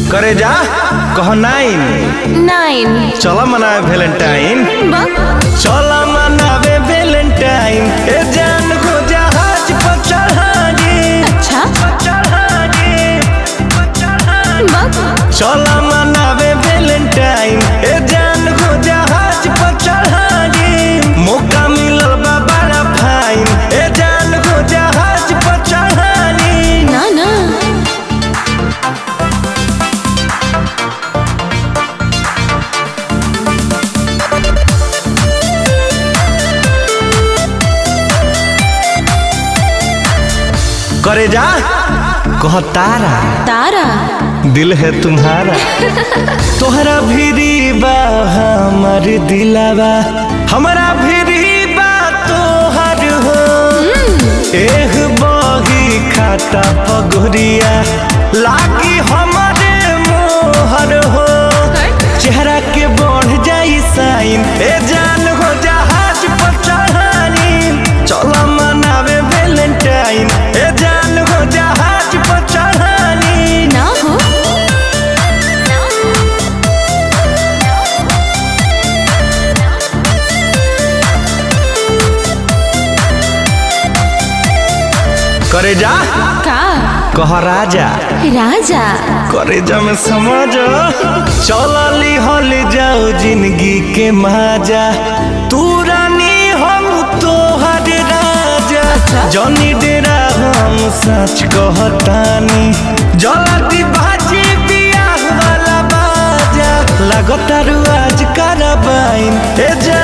करे जा कह नाइन चला मनावे वेलेंटाइन चला मनावे वेलेंटाइन ए जान को जहाज पर चढ़ानी अच्छा चला मनावे वेलेंटाइन ए जान को जहाज पर चढ़ानी मौका मिलल बा बड़ा फाइन ए जान को जहाज पर चढ़ानी ना ना करे जा कह तारा तारा दिल है तुम्हारा तोहरा भिरी बा हमर दिलावा हमारा भिरी बा तोहर हो एह बही खाता पगोरिया लागी हमारे मोहर हो चेहरा के बढ़ जाई साइन ए जान हो जहाज पर चढ़ानी चला मनावे वेलेंटाइन ए जान हो जहाज पर चढ़ानी ना हो करे जा का कह राजा राजा करे जा में समझ चलली हल जाओ जिंदगी के माजा तू रानी हम तोहर राजा जनी डेरा हम सच कहतानी जल्दी बाजी बियाह वाला बाजा लगता आज करबाइन ए